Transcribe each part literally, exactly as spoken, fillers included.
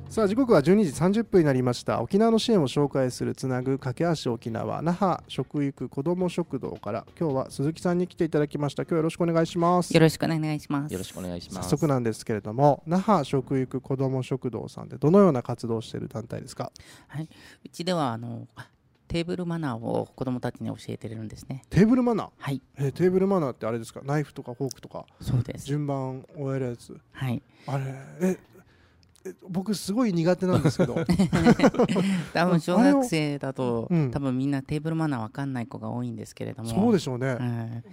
さあ時刻はじゅうにじさんじゅっぷんになりました。沖縄の支援を紹介するつなぐ架け橋沖縄那覇食育子ども食堂から今日は鈴木さんに来ていただきました。今日はよろしくお願いします。 よろしくお願いします。 よろしくお願いします。 早速なんですけれども、那覇食育子ども食堂さんでどのような活動をしている団体ですか？ はい、うちではあのテーブルマナーを子どもたちに教えてるんですね。 テーブルマナー、 はい、 えー、テーブルマナーってあれですか？ナイフとかフォークとかそうです。 順番を終えるやつ。 はい、 あれええ僕すごい苦手なんですけど多分小学生だと、 うん、 多分みんなテーブルマナーわかんない子が多いんですけれども。 そうでしょうね、 はい、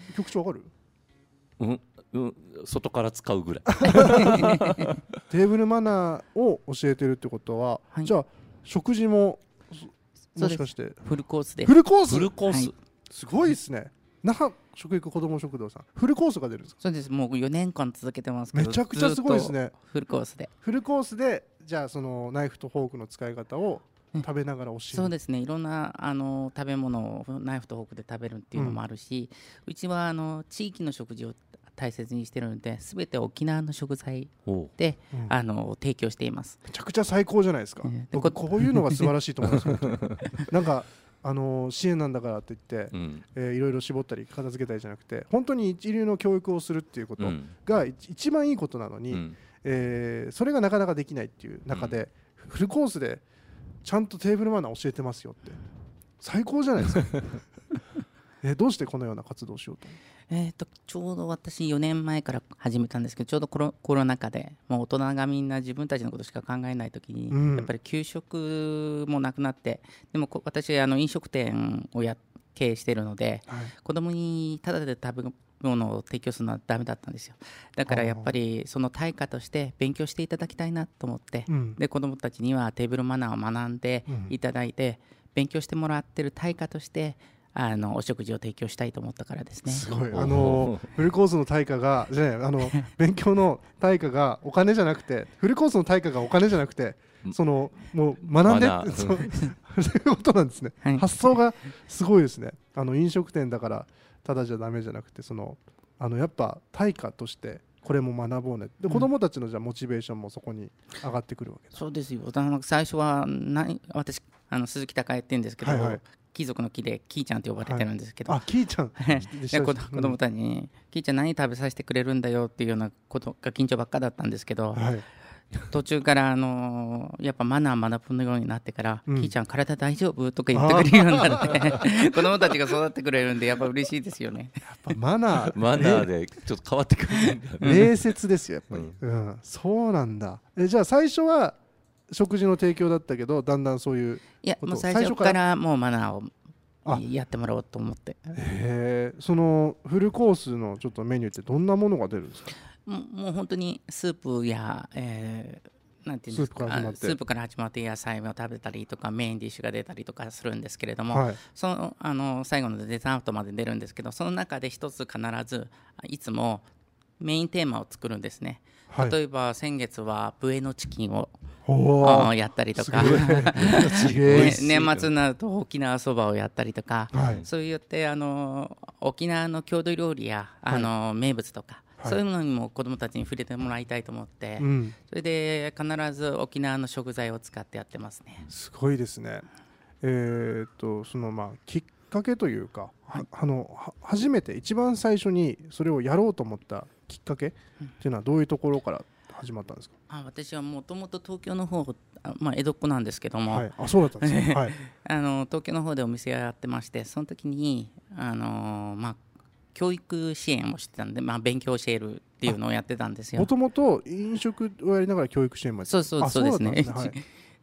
局長わかる？ うんうん、外から使うぐらいテーブルマナーを教えてるってことは、はい、じゃあ食事ももしかしてフルコースでフルコースフルコース、はい、 すごいですね。那覇食育子ども食堂さんフルコースが出るんですか？ そうです。もうよねんかん続けてますけどめちゃくちゃすごいですね。 フルコースでフルコースでじゃあそのナイフとフォークの使い方を食べながら教える。 そうですね。いろんなあの食べ物をナイフとフォークで食べるっていうのもあるし、うん、うちはあの地域の食事を大切にしてるので全て沖縄の食材で、うん、あの提供しています。 めちゃくちゃ最高じゃないですか、えー、僕こういうのが素晴らしいと思いますなんかあの支援なんだからって言って、うんえー、いろいろ絞ったり片付けたりじゃなくて本当に一流の教育をするっていうことが、うん、一番いいことなのに、うんえー、それがなかなかできないっていう中で、うん、フルコースでちゃんとテーブルマナー教えてますよって最高じゃないですかえー、どうしてこのような活動をしようと？ えー、とちょうど私よねんまえから始めたんですけど、ちょうどコ ロ, コロナ禍でもう大人がみんな自分たちのことしか考えないときに、うん、やっぱり給食もなくなって、でも私あの飲食店をや経営しているので、はい、子供にただで食べ物を提供するのはダメだったんですよ。だからやっぱりその対価として勉強していただきたいなと思って、うん、で子供たちにはテーブルマナーを学んでいただいて、うん、勉強してもらってる対価としてあのお食事を提供したいと思ったからですね。 すごい。あのフルコースの対価がじゃあの勉強の対価がお金じゃなくてフルコースの対価がお金じゃなくてそのもう学んでってそういうことなんですね、はい、発想がすごいですね。あの飲食店だからただじゃダメじゃなくてそのあのやっぱ対価としてこれも学ぼうねで、子どもたちのじゃモチベーションもそこに上がってくるわけです。 そうですよ。最初は何私あの鈴木孝恵って言うんですけど、はいはい、貴族の木でキーちゃんって呼ばれてるんですけど、 はい、あキーちゃんで子供たちに、うん、キーちゃん何食べさせてくれるんだよっていうようなことが緊張ばっかだったんですけど、はい、途中からあのやっぱマナー学ぶようになってから、うん、キーちゃん体大丈夫とか言ってくれるようになって子供たちが育ってくれるんでやっぱ嬉しいですよね。 やっぱマナーマナーでちょっと変わってくる礼節ですよやっぱり、うんうん、そうなんだ。えじゃあ最初は食事の提供だったけどだんだんそういういやもう最初からもうマナーをやってもらおうと思って。 へそのフルコースのちょっとメニューってどんなものが出るんですか？ も う, もう本当にスープや、えー、なんていうんですか、スープから始まって野菜を食べたりとかメインディッシュが出たりとかするんですけれども、はい、そのあの最後のデザートまで出るんですけど、その中で一つ必ずいつもメインテーマを作るんですね、はい、例えば先月はブエノチキンをやったりとかね、年末になると沖縄そばをやったりとか、はい、そういってあの沖縄の郷土料理やあの、はい、名物とか、はい、そういうのにも子どもたちに触れてもらいたいと思って、うん、それで必ず沖縄の食材を使ってやってますね。 すごいですね。えー、っとそのまあきっかけというか、はい、あのは初めて一番最初にそれをやろうと思ったきっかけっていうのはどういうところから始まったんですか？ あ私はもともと東京の方、まあ、江戸っ子なんですけども、 はい、あそうだったんですね、はい、 あの東京の方でお店をやってまして、その時にあの、まあ、教育支援をしてたんで、まあ、勉強を教えるっていうのをやってたんですよ。 もともと飲食をやりながら教育支援もやってた。 そうそうそうですね。 ですね、はい、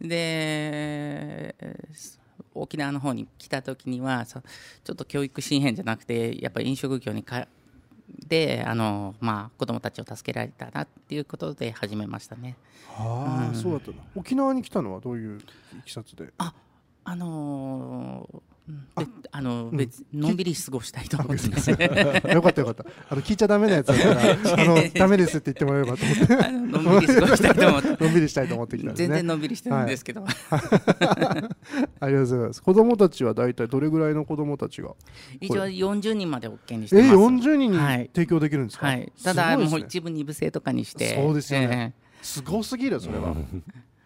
で沖縄の方に来た時にはちょっと教育支援じゃなくてやっぱり飲食業にかであの、まあ、子どもたちを助けられたなっていうことで始めましたね。 はあ、うん、そうだったの。沖縄に来たのはどういういきさつで？ あ、あのーああのうん、別のんびり過ごしたいと思ってますよかったよかった。あの聞いちゃダメなやつだったらあのダメですって言ってもらえばと思ってのんびり過ごしたいと思ってのんびりしたいと思ってきたんですね。 全然のんびりしてるんですけど、はい、 ありがとうございます。子どもたちはだいたいどれぐらいの子どもたちが？ 一応よんじゅうにんまで OK にしてます。 えよんじゅうにんに提供できるんですか？ はいはい、ただ、ね、もう一部二部制とかにして。 そうですよね、えー、すごすぎるそれは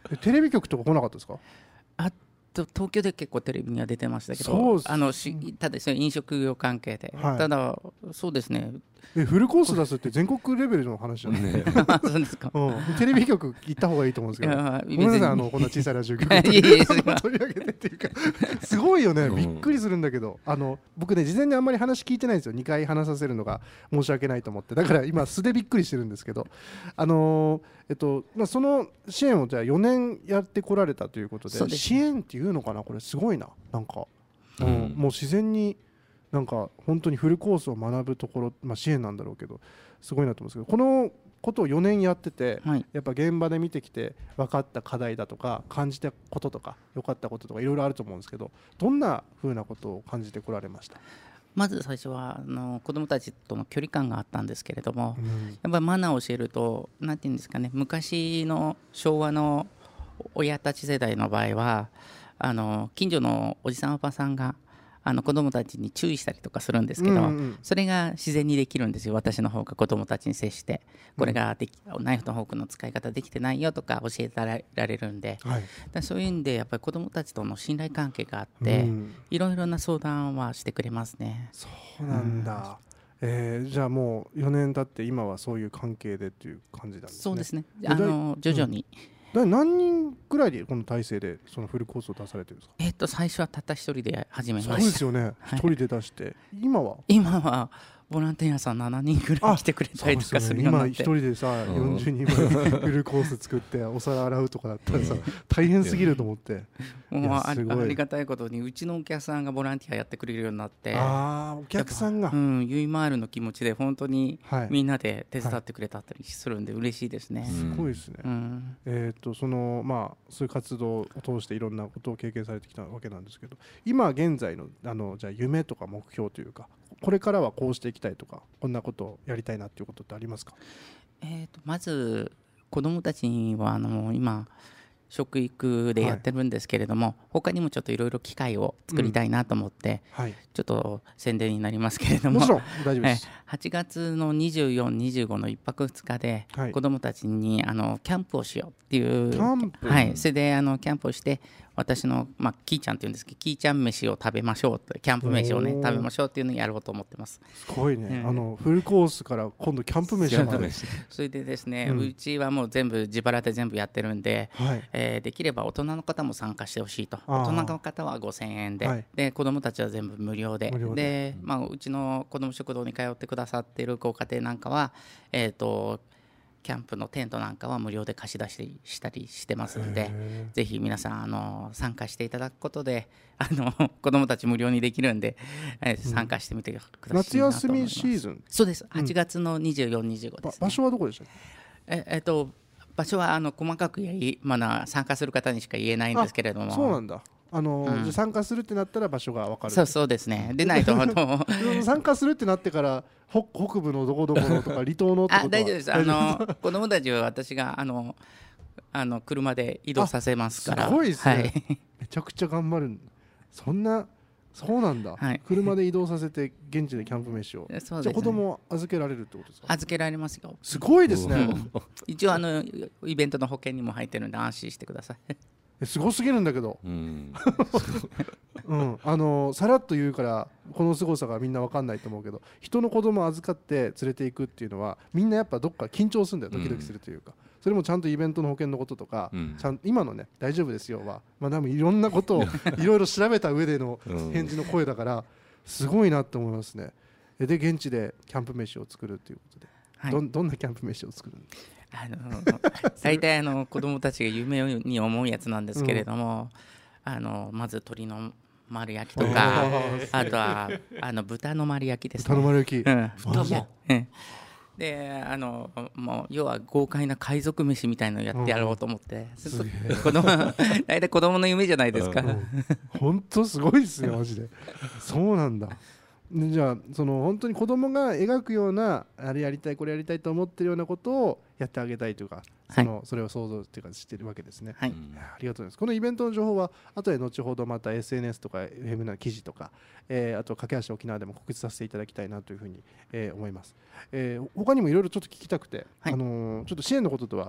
テレビ局とか来なかったですか？ あ東京で結構テレビには出てましたけど、あのしただ飲食業関係で、はい、ただそうですね、 えフルコース出すって全国レベルの話じゃないねそうですか、 うん、テレビ局行った方がいいと思うんですけど、ごめんなさい、あのこんな小さいラジオ局取り上げてっていうかすごいよね、びっくりするんだけど、あの僕ね事前にあんまり話聞いてないんですよ。にかい話させるのが申し訳ないと思って、だから今素でびっくりしてるんですけど、あのー、えっとまあ、その支援をじゃあよねんやってこられたということで、で支援っていうのかな、これすごいな、なんか、うん、もう自然になんか本当にフルコースを学ぶところ、まあ、支援なんだろうけどすごいなと思うんですけど、このことをよねんやってて、はい、やっぱ現場で見てきて分かった課題だとか感じたこととか良かったこととかいろいろあると思うんですけど、どんな風なことを感じてこられました？ まず最初はあの子どもたちとの距離感があったんですけれども、うん、やっぱりマナーを教えるとなんていうんですかね、昔の昭和の親たち世代の場合はあの近所のおじさんおばさんがあの子どもたちに注意したりとかするんですけど、うんうん、それが自然にできるんですよ。私の方が子どもたちに接してこれができ、うん、ナイフとフォークの使い方できてないよとか教えられるんで、はい、だそういうんでやっぱり子どもたちとの信頼関係があって、うん、いろいろな相談はしてくれますね。 そうなんだ、うん、えー、じゃあもうよねん経って今はそういう関係でっていう感じなんですね。 そうですね、あの徐々に、 うん、何人ぐらいでこの体制でそのフルコースを出されてるんですか？ えー、と最初はたった一人で始めました。 そうですよね、一、はい、人で出して今は今はボランティアさんななにんぐらい来てくれたりとかするようになって、ね、 今一人でさ、うん、よんじゅうにんぐらいフルコース作ってお皿洗うとかだったらさ大変すぎると思ってもうあり、ありがたいことにうちのお客さんがボランティアやってくれるようになって、 あお客さんが、 うん、ゆいまーるの気持ちで本当にみんなで手伝ってくれたりするんで嬉しいですね、はいはい、 すごいですね、うん、えー、とそのまあそういう活動を通していろんなことを経験されてきたわけなんですけど、今現在 の, あのじゃあ夢とか目標というかこれからはこうしていきたいとかこんなことをやりたいなっていうことってありますか？ えー、とまず子どもたちにはあの今食育でやってるんですけれども、はい、他にもちょっといろいろ機会を作りたいなと思って、うんはい、ちょっと宣伝になりますけれども、 もちろん大丈夫です。 はちがつのにじゅうよっか、にじゅうごのいっぱくふつかで子どもたちにあのキャンプをしようっていう、 キャンプ、 はい、それであのキャンプをして私の、まあ、キーちゃんっていうんですけどキーちゃん飯を食べましょうって、キャンプ飯をね食べましょうっていうのをやろうと思ってます。 すごいね、うん、あのフルコースから今度キャンプ飯をそれでですね、うん、うちはもう全部自腹で全部やってるんで、はい、えー、できれば大人の方も参加してほしいと。大人の方はごせんえんで、はい、で子どもたちは全部無料で、無料で、で、まあ、うちの子ども食堂に通ってくださっているご家庭なんかは、えーとキャンプのテントなんかは無料で貸し出ししたりしてますので、ぜひ皆さんあの参加していただくことであの子どもたち無料にできるんで、えー、参加してみてください、うん、 夏休みシーズン。 そうです、はちがつのにじゅうよっか、にじゅうごです、ね、 場所はどこでしたっけ？ええっと場所はあの細かく言い、まだ参加する方にしか言えないんですけれども。 そうなんだ、あのーうん、参加するってなったら場所が分かる。 そうそうですね。でないとあの参加するってなってから北北部のどこどこのとか離島のってことはあ大丈夫です。あの子供たちは私があのあの車で移動させますから。 すごいですね、 はい、 めちゃくちゃ頑張る。そんなそうなんだ、はい、車で移動させて現地でキャンプ飯をそうです、ね、じゃあ子供を預けられるってことですか？ 預けられますよ。 すごいですね、うん、 一応あのイベントの保険にも入ってるんで安心してください。 すごすぎるんだけど、うんうん、あのさらっと言うからこの凄さがみんな分かんないと思うけど、人の子供を預かって連れていくっていうのはみんなやっぱどっか緊張するんだよ、ドキドキするというか、うん、それもちゃんとイベントの保険のこととか、うん、ちゃん今のね大丈夫ですよは、まあ、多分いろんなことをいろいろ調べた上での返事の声だからすごいなって思いますね。で現地でキャンプ飯を作るということで、はい、ど, どんなキャンプ飯を作るんですか？ あの大体あの子供たちが夢に思うやつなんですけれども、うん、あのまず鶏の丸焼きとかあとはあの豚の丸焼きですね。 豚の丸焼き、うん、 であのもう要は豪快な海賊飯みたいのをやってやろうと思って、うん、子供大体子供の夢じゃないですか。 本当すごいですよマジで。そうなんだ。じゃあその本当に子供が描くようなあれやりたいこれやりたいと思ってるようなことをやってあげたいというか、その、はい、それを想像っていうかしてるわけですね、はい、ありがとうございます。このイベントの情報は後で後ほどまた エスエヌエス とか エフエム な記事とか、えー、あと架け橋沖縄でも告知させていただきたいなというふうに、えー、思います、えー、他にもいろいろちょっと聞きたくて、はい、あのー、ちょっと支援のこととは、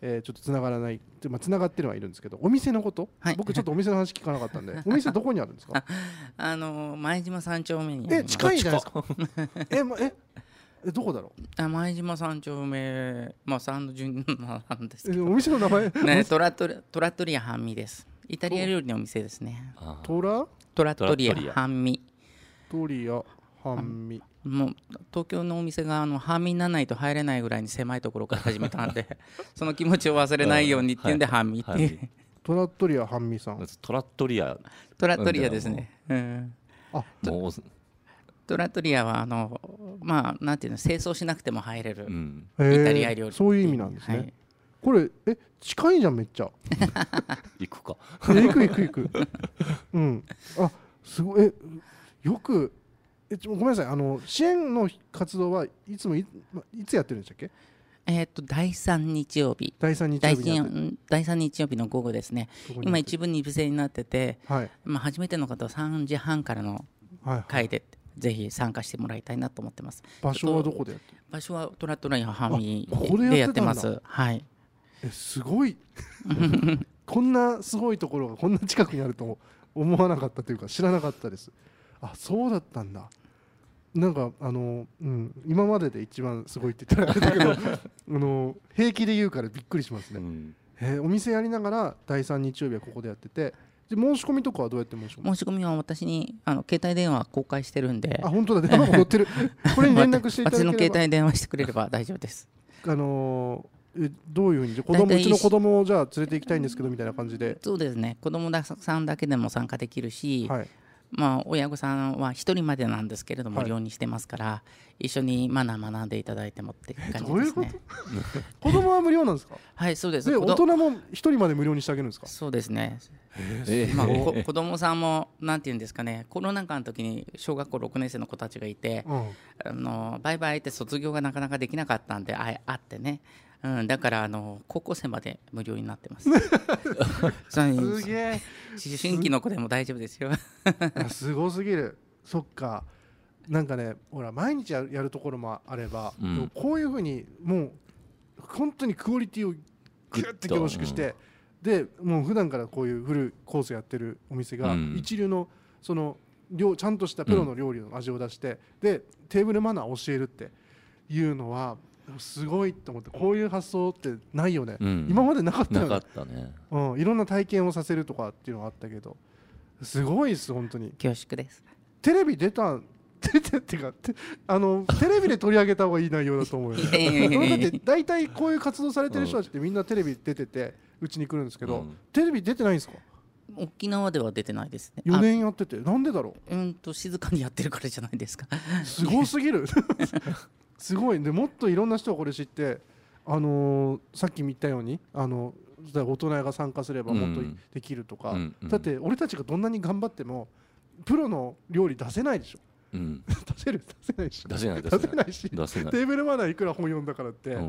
えー、ちょっとつながらない、まあ、つながってるはいるんですけど、お店のこと、はい、僕ちょっとお店の話聞かなかったんでお店どこにあるんですか？ あの前島三丁目に。 え近いじゃないですかえ、ま、ええどこだろう？ あ、前島三丁目、まあサンド順なんですけど、 お店の名前ね、トラトリトラットリア半身です。イタリア料理のお店ですね。 トラトラットリア半身。 トリア半身。 もう東京のお店があの半身にならないと入れないぐらいに狭いところから始めたんでその気持ちを忘れないようにっていうんで半身っていう。 トラットリア半身さん。 トラットリア。 トラットリアですね。うん。あ、もう。トラットリアはあのまあなんていうの、清掃しなくても入れるイタリア料理、 そういう意味なんですね、はい、これえ近いじゃんめっちゃ行くか行く行く行くうんあすごいえよくえごめんなさい、あの支援の活動はいつも い, いつやってるんでしたっけ？ えー、とだいさん日曜日だいさん日曜日にだいさん日曜日の午後ですね。今一部二部制になってて、はい、まあ、初めての方はさんじはんからの会で、はいはい、ぜひ参加してもらいたいなと思ってます。 場所はどこでやってる？ 場所はトラットラインハミでやってます。はい。 えすごいこんなすごいところがこんな近くにあると思わなかったというか知らなかったです。あ、そうだったんだ。なんかあの、うん、今までで一番すごいって言ったらあれだけどあの平気で言うからびっくりしますね、うん、えー、お店やりながらだいさん日曜日はここでやってて、で申し込みとかはどうやって申し込み？ 申し込みは私にあの携帯電話公開してるんで。 あ、本当だ、電話も載ってるこれに連絡していただければ私の携帯電話してくれれば大丈夫です。 あのー、えどういうふうに子供うちの子供をじゃあ連れて行きたいんですけどみたいな感じで。 そうですね、子供さんだけでも参加できるし、はい、まあ、親御さんはひとりまでなんですけれども無料にしてますから、はい、一緒にマナー学んでいただいてもって感じですね。どういうこと子供は無料なんですか？ はい、そうです。 で大人もひとりまで無料にしてあげるんですか？ そうですね。えーまあ、こ子供さんもなんていうんですかね、コロナ禍の時に小学校ろくねん生の子たちがいて、うん、あのバイバイって卒業がなかなかできなかったんでああってね、うん、だからあの高校生まで無料になってますすげえ、思春期の子でも大丈夫ですよすごすぎる。そっか、なんかね、ほら毎日やる、やるところもあれば、うん、こういうふうにもう本当にクオリティをグッて凝縮して、うん、でもう普段からこういうフルコースやってるお店が、うん、一流のそのちゃんとしたプロの料理の味を出して、うん、でテーブルマナーを教えるっていうのはすごいと思って、こういう発想ってないよね、うん、今までなかったよね。 なかったね、 うん、いろんな体験をさせるとかっていうのがあったけど、すごいです本当に。 恐縮です。 テレビ出た出てってかあのテレビで取り上げた方がいい内容だと思うよねだって大体こういう活動されてる人たちってみんなテレビ出ててうちに来るんですけど、うん、テレビ出てないんですか？ 沖縄では出てないですね。 よねんやっててなんでだろう？うんと静かにやってるからじゃないですかすごすぎるすごいで、もっといろんな人がこれ知って、あのー、さっき見たようにあの大人が参加すればもっとできるとか、うんうん、だって俺たちがどんなに頑張ってもプロの料理出せないでしょ、うん、出せる出せないし出せない出せないし出せないテーブルマナーいくら本読んだからって、うん、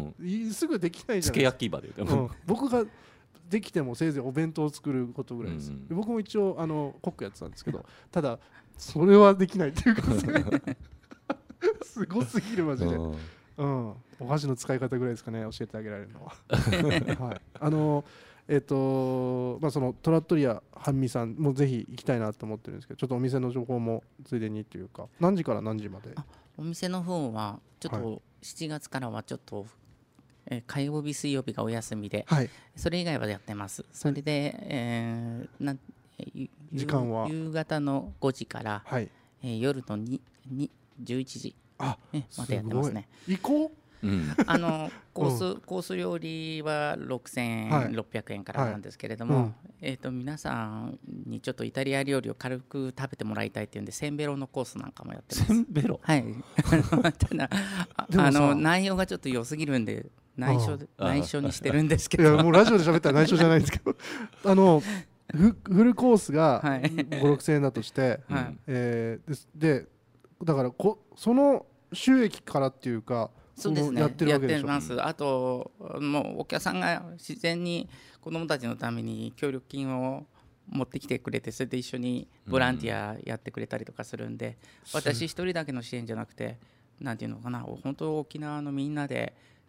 すぐできないじゃないですか。つけ焼き場で、うん、 僕ができてもせいぜいお弁当を作ることぐらいです、うん、で僕も一応あのコックやってたんですけどただそれはできないっていうかすごすぎるマジで、うんうん、お箸の使い方ぐらいですかね教えてあげられるのは、はい、あのえっ、ー、とまあそのトラットリア半身さんもぜひ行きたいなと思ってるんですけど、ちょっとお店の情報もついでにというか、何時から何時まで？ お店の方はちょっとしちがつからはちょっと、えー、火曜日水曜日がお休みで、はい、それ以外はやってます。それで、えー、なん時間は夕方のごじから、はい、えー、夜のににじゅういちじあまでやってますね。 行こううん、 あのコース、うん、コース料理はろくせんえん、はい、ろっぴゃくえんからなんですけれども、はいうん、えーと皆さんにちょっとイタリア料理を軽く食べてもらいたいっていうんでセンベロのコースなんかもやってます。 センベロ、 はいただあの内容がちょっと良すぎるんで内緒内緒にしてるんですけど、 いやもうラジオで喋ったら内緒じゃないんですけどあのフ, フルコースがご、ろくせんえんだとして、はいえー、で, でだからこその収益からっていうかそうですね、やってるわけでしょ。やってます。あともうお客さんが自然に子どもたちのために協力金を持ってきてくれて、それで一緒にボランティアやってくれたりとかするんで、うん、私一人だけの支援じゃなくてなんていうのかな、本当沖縄のみんなで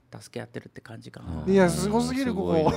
助け合ってるって感じかな。 いやすごすぎるここ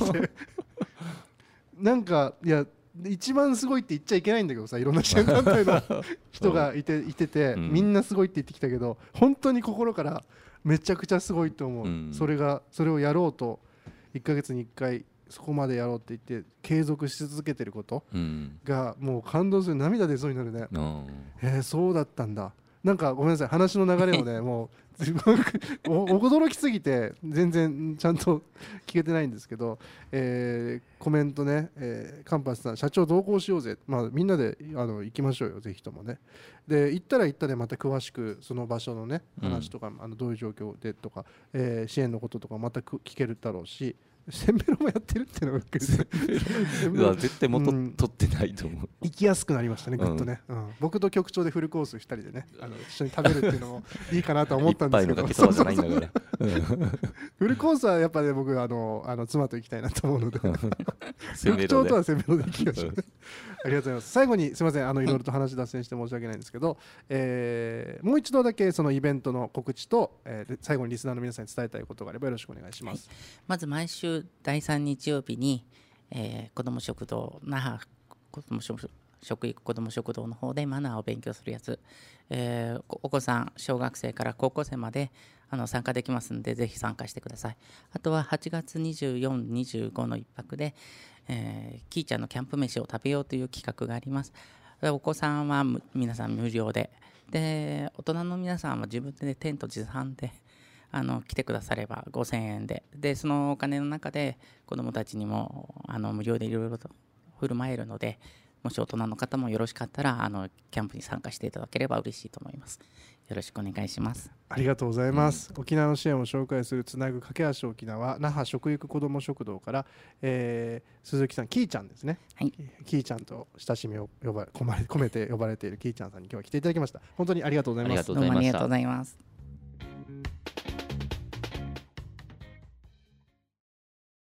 なんかいや一番すごいって言っちゃいけないんだけどさ、いろんな支援団体の人がいていてて、うん、みんなすごいって言ってきたけど本当に心からめちゃくちゃすごいと思う、うん、それがそれをやろうといっかげつにいっかいそこまでやろうって言って継続し続けてることがもう感動する、涙出そうになるね、うん、えー、そうだったんだ。なんかごめんなさい話の流れをねもう驚きすぎて全然ちゃんと聞けてないんですけど、えー、コメントね、えー、カンパスさん社長同行しようぜ、まあ、みんなであの行きましょうよぜひともね。で行ったら行ったでまた詳しくその場所のね話とか、うん、あのどういう状況でとか、えー、支援のこととかまた聞けるだろうし、センベロもやってるっていうのがびっくりするうわ絶対元取ってないと思う、うん、 行きやすくなりましたねぐっとね、うんうん、僕と局長でフルコースふたりでねあの一緒に食べるっていうのもいいかなと思ったんですけどフルコースはやっぱり、ね、僕あのあの妻と行きたいなと思うので局長とはセンベロで行きましょう、うん、ありがとうございます。最後にすみませんあのいろいろと話脱線して申し訳ないんですけど、えー、もう一度だけそのイベントの告知と、えー、最後にリスナーの皆さんに伝えたいことがあればよろしくお願いします、はい、 まず毎週だいさん日曜日に、えー、子ども食堂那覇子ども食食育子ども食堂の方でマナーを勉強するやつ、えー、お子さん小学生から高校生まであの参加できますのでぜひ参加してください。あとははちがつにじゅうよん、にじゅうごのいっぱくで、えー、キーちゃんのキャンプ飯を食べようという企画があります。お子さんは皆さん無料で、で大人の皆さんは自分でテント持参であの来てくださればごせんえんで、でそのお金の中で子どもたちにもあの無料でいろいろと振る舞えるので、もし大人の方もよろしかったらあのキャンプに参加していただければ嬉しいと思います。よろしくお願いします。 ありがとうございます、うん、沖縄の支援を紹介するつなぐ架け橋沖縄那覇食育子ども食堂から、えー、鈴木さんキーちゃんですね、はい、キーちゃんと親しみを呼ば込まれ込めて呼ばれているキーちゃんさんに今日は来ていただきました。本当にありがとうございます。 どうもありがとうございます。